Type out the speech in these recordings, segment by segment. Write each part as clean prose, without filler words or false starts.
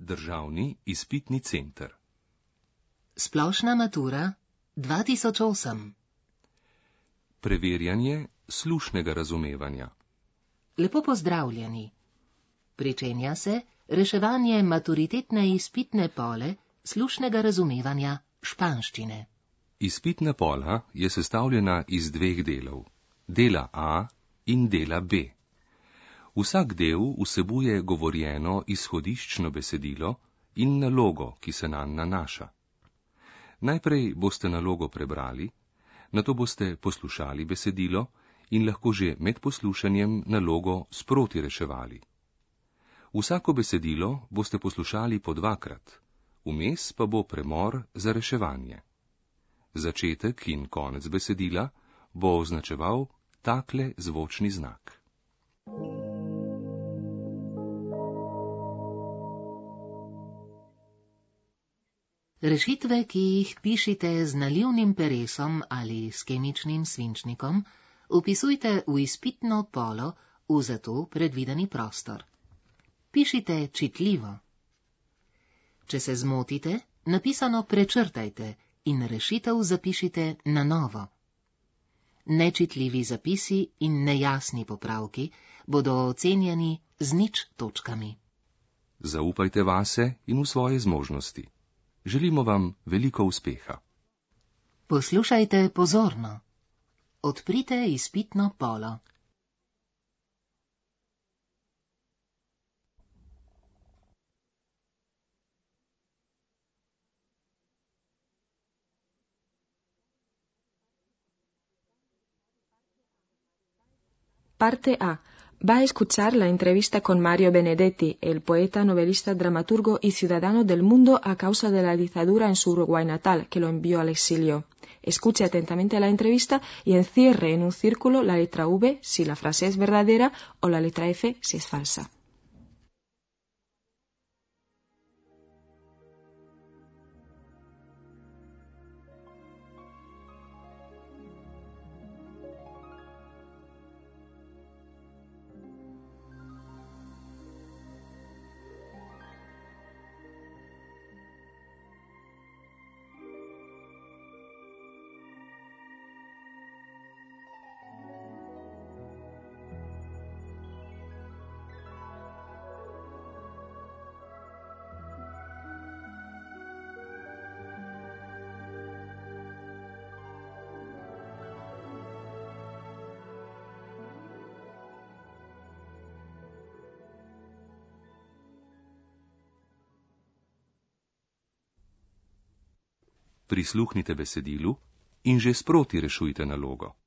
Državni izpitni center. Splošna matura 2008. Preverjanje slušnega razumevanja. Lepo pozdravljeni. Pričenja se reševanje maturitetne izpitne pole slušnega razumevanja španščine. Izpitna pola je sestavljena iz dveh delov, dela A in dela B. Vsak del vsebuje govorjeno izhodiščno besedilo in nalogo, ki se nanj nanaša. Najprej boste nalogo prebrali, nato boste poslušali besedilo in lahko že med poslušanjem nalogo sproti reševali. Vsako besedilo boste poslušali po dvakrat, vmes pa bo premor za reševanje. Začetek in konec besedila bo označeval takle zvočni znak. Rešitve, ki jih pišite z nalivnim peresom ali s kemičnim svinčnikom, vpisujte v izpitno polo v za to predvideni prostor. Pišite čitljivo. Če se zmotite, napisano prečrtajte in rešitev zapišite na novo. Nečitljivi zapisi in nejasni popravki bodo ocenjeni z 0 točkami. Zaupajte vase in v svoje zmožnosti. Želimo vam veliko uspeha. Poslušajte pozorno. Odprite izpitno polo. Parte A. Va a escuchar la entrevista con Mario Benedetti, el poeta, novelista, dramaturgo y ciudadano del mundo a causa de la dictadura en su Uruguay natal, que lo envió al exilio. Escuche atentamente la entrevista y encierre en un círculo la letra V si la frase es verdadera o la letra F si es falsa. Prisluhnite besedilu in že sproti rešujte nalogo.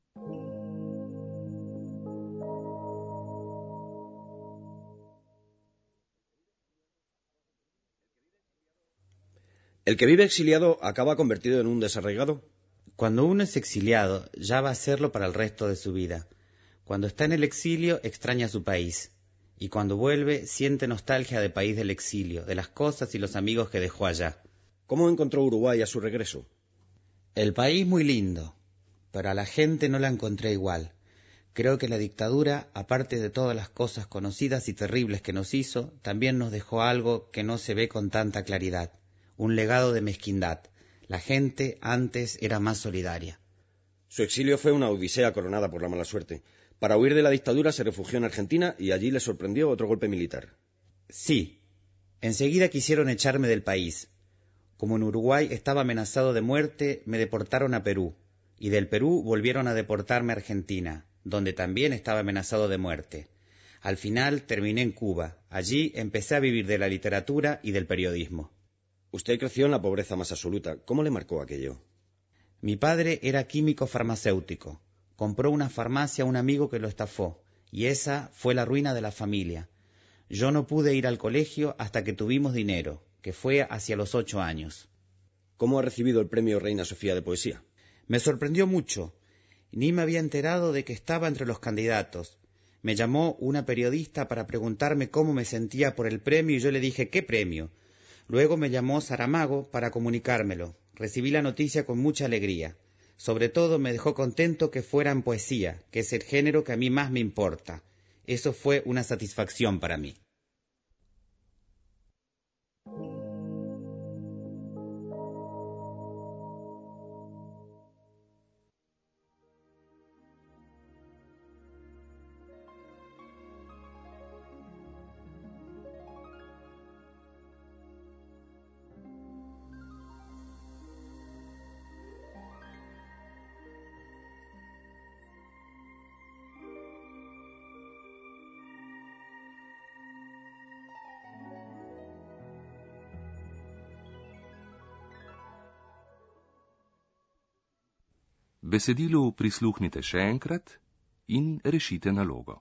¿El que vive exiliado acaba convertido en un desarraigado? Cuando uno es exiliado, ya va a serlo para el resto de su vida. Cuando está en el exilio, extraña su país. Y cuando vuelve, siente nostalgia del país del exilio, de las cosas y los amigos que dejó allá. ¿Cómo encontró Uruguay a su regreso? El país muy lindo, pero a la gente no la encontré igual. Creo que la dictadura, aparte de todas las cosas conocidas y terribles que nos hizo, también nos dejó algo que no se ve con tanta claridad. Un legado de mezquindad. La gente antes era más solidaria. Su exilio fue una odisea coronada por la mala suerte. Para huir de la dictadura se refugió en Argentina y allí le sorprendió otro golpe militar. Sí. Enseguida quisieron echarme del país. Como en Uruguay estaba amenazado de muerte, me deportaron a Perú. Y del Perú volvieron a deportarme a Argentina, donde también estaba amenazado de muerte. Al final terminé en Cuba. Allí empecé a vivir de la literatura y del periodismo. Usted creció en la pobreza más absoluta. ¿Cómo le marcó aquello? Mi padre era químico farmacéutico. Compró una farmacia a un amigo que lo estafó, y esa fue la ruina de la familia. Yo no pude ir al colegio hasta que tuvimos dinero, que fue hacia los 8 años. ¿Cómo ha recibido el premio Reina Sofía de Poesía? Me sorprendió mucho. Ni me había enterado de que estaba entre los candidatos. Me llamó una periodista para preguntarme cómo me sentía por el premio y yo le dije ¿qué premio? Luego me llamó Saramago para comunicármelo. Recibí la noticia con mucha alegría. Sobre todo me dejó contento que fuera en poesía, que es el género que a mí más me importa. Eso fue una satisfacción para mí. Besedilu prisluhnite še enkrat in rešite nalogo.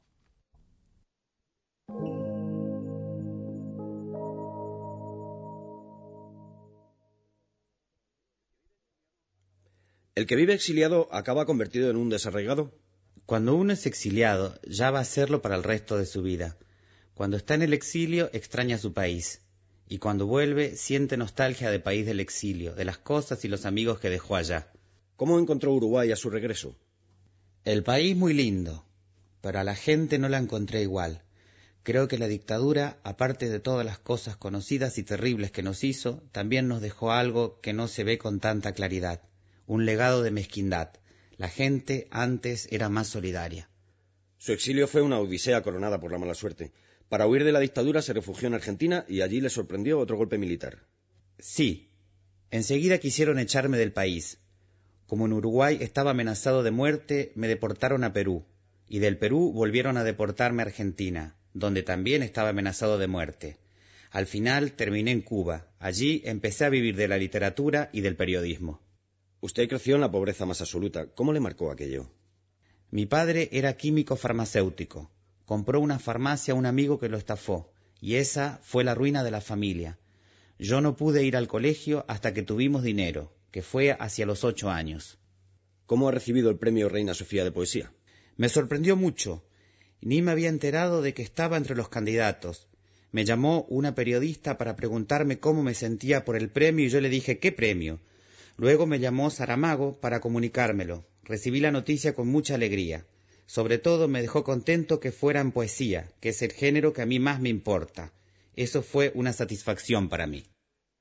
¿El que vive exiliado acaba convertido en un desarraigado? Cuando uno es exiliado, ya va a serlo para el resto de su vida. Cuando está en el exilio, extraña su país. Y cuando vuelve, siente nostalgia del país del exilio, de las cosas y los amigos que dejó allá. ¿Cómo encontró Uruguay a su regreso? El país muy lindo, pero a la gente no la encontré igual. Creo que la dictadura, aparte de todas las cosas conocidas y terribles que nos hizo, también nos dejó algo que no se ve con tanta claridad. Un legado de mezquindad. La gente antes era más solidaria. Su exilio fue una odisea coronada por la mala suerte. Para huir de la dictadura se refugió en Argentina y allí le sorprendió otro golpe militar. Sí. Enseguida quisieron echarme del país. Como en Uruguay estaba amenazado de muerte, me deportaron a Perú. Y del Perú volvieron a deportarme a Argentina, donde también estaba amenazado de muerte. Al final terminé en Cuba. Allí empecé a vivir de la literatura y del periodismo. Usted creció en la pobreza más absoluta. ¿Cómo le marcó aquello? Mi padre era químico farmacéutico. Compró una farmacia a un amigo que lo estafó, y esa fue la ruina de la familia. Yo no pude ir al colegio hasta que tuvimos dinero, que fue hacia los 8 años. ¿Cómo ha recibido el premio Reina Sofía de Poesía? Me sorprendió mucho. Ni me había enterado de que estaba entre los candidatos. Me llamó una periodista para preguntarme cómo me sentía por el premio y yo le dije ¿qué premio? Luego me llamó Saramago para comunicármelo. Recibí la noticia con mucha alegría. Sobre todo me dejó contento que fuera en poesía, que es el género que a mí más me importa. Eso fue una satisfacción para mí.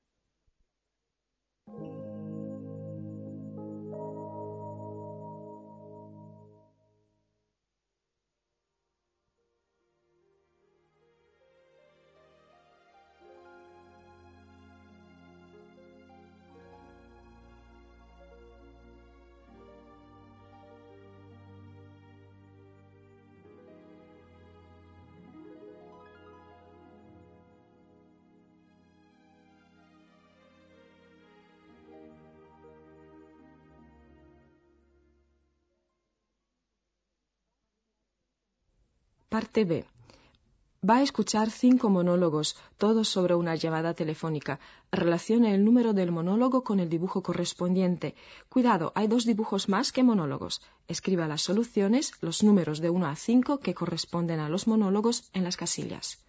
Parte B. Va a escuchar 5 monólogos, todos sobre una llamada telefónica. Relacione el número del monólogo con el dibujo correspondiente. Cuidado, hay 2 dibujos más que monólogos. Escriba las soluciones, los números de 1 a 5 que corresponden a los monólogos en las casillas.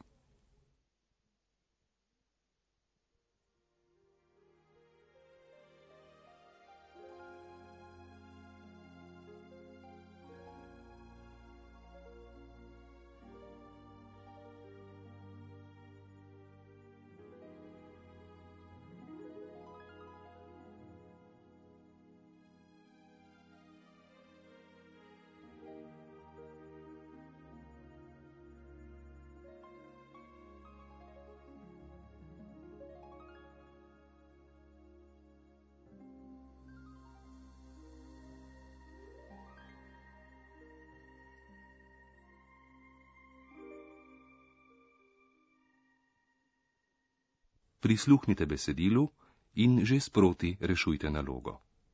Prisluhnite besedilu in že sproti rešujte nalogo.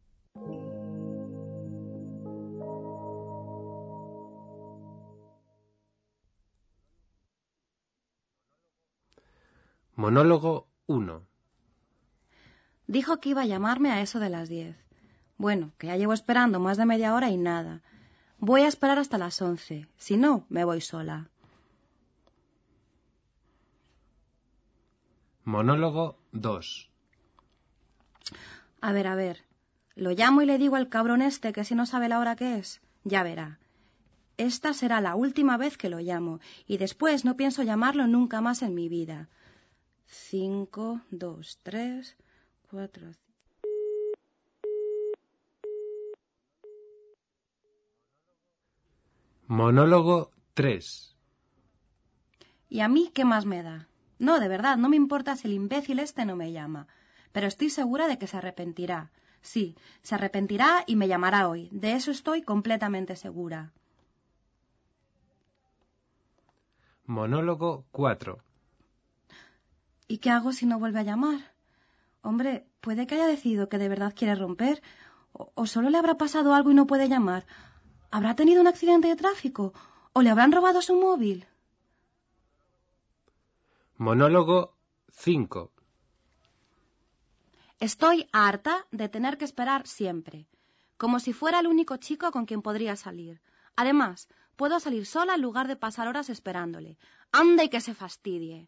Monólogo 1. Dijo que iba a llamarme a eso de las 10. Bueno, que ya llevo esperando más de media hora y nada. Voy a esperar hasta las 11. Si no, me voy sola. Monólogo 2. A ver. Lo llamo y le digo al cabrón este que si no sabe la hora que es. Ya verá. Esta será la última vez que lo llamo y después no pienso llamarlo nunca más en mi vida. 5, 2, 3, 4... Monólogo 3. ¿Y a mí qué más me da? No, de verdad, no me importa si el imbécil este no me llama. Pero estoy segura de que se arrepentirá. Sí, se arrepentirá y me llamará hoy. De eso estoy completamente segura. Monólogo 4. ¿Y qué hago si no vuelve a llamar? Hombre, puede que haya decidido que de verdad quiere romper, ¿O solo le habrá pasado algo y no puede llamar? ¿Habrá tenido un accidente de tráfico? ¿O le habrán robado su móvil? Monólogo 5. Estoy harta de tener que esperar siempre, como si fuera el único chico con quien podría salir. Además, puedo salir sola en lugar de pasar horas esperándole. ¡Anda y que se fastidie!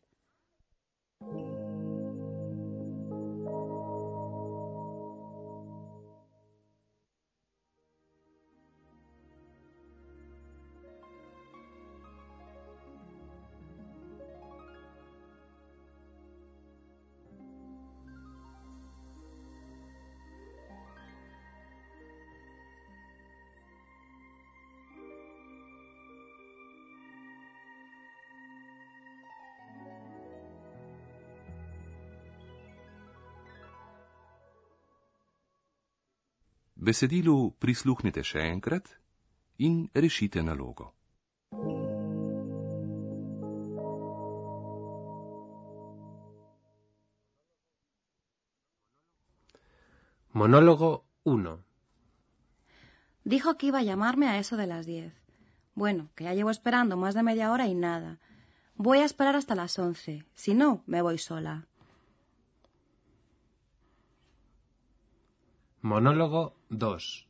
Besedilu prisluhnite še enkrat in rešite nalogo. Monólogo 1. Dijo que iba a llamarme a eso de las 10. Bueno, que ya llevo esperando más de media hora y nada. Voy a esperar hasta las 11. Si no, me voy sola. Monólogo 2.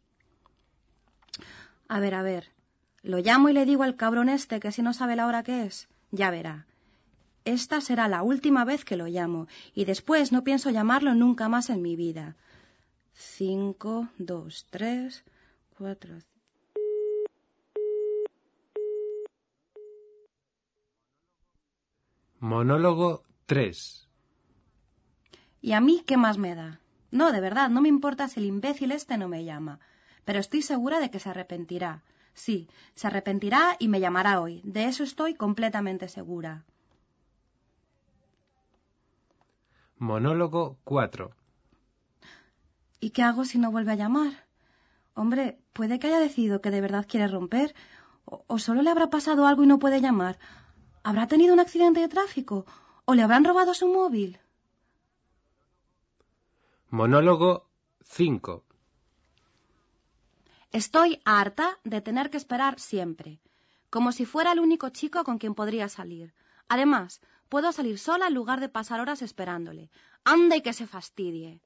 A ver. Lo llamo y le digo al cabrón este que si no sabe la hora que es. Ya verá. Esta será la última vez que lo llamo y después no pienso llamarlo nunca más en mi vida. 5, 2, 3, 4... Monólogo 3. ¿Y a mí qué más me da? No, de verdad, no me importa si el imbécil este no me llama. Pero estoy segura de que se arrepentirá. Sí, se arrepentirá y me llamará hoy. De eso estoy completamente segura. Monólogo 4. ¿Y qué hago si no vuelve a llamar? Hombre, puede que haya decidido que de verdad quiere romper. ¿O solo le habrá pasado algo y no puede llamar? ¿Habrá tenido un accidente de tráfico? ¿O le habrán robado su móvil? Monólogo 5. Estoy harta de tener que esperar siempre, como si fuera el único chico con quien podría salir. Además, puedo salir sola en lugar de pasar horas esperándole. ¡Anda y que se fastidie!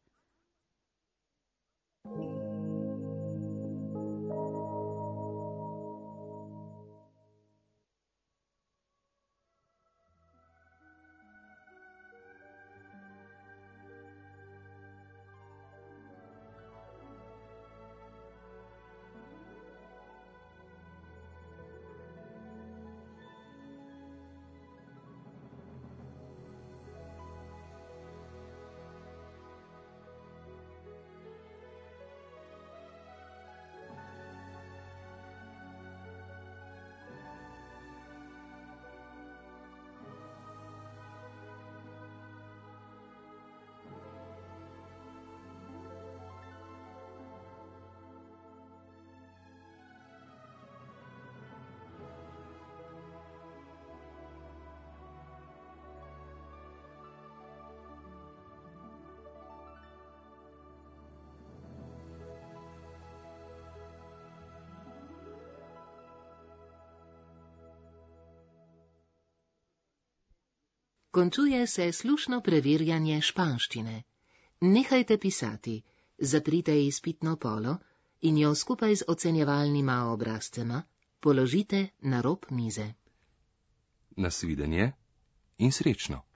Končuje se slušno preverjanje španščine. Nehajte pisati, zaprite izpitno polo in jo skupaj z ocenjevalnima obrazcema položite na rob mize. Nasvidenje in srečno.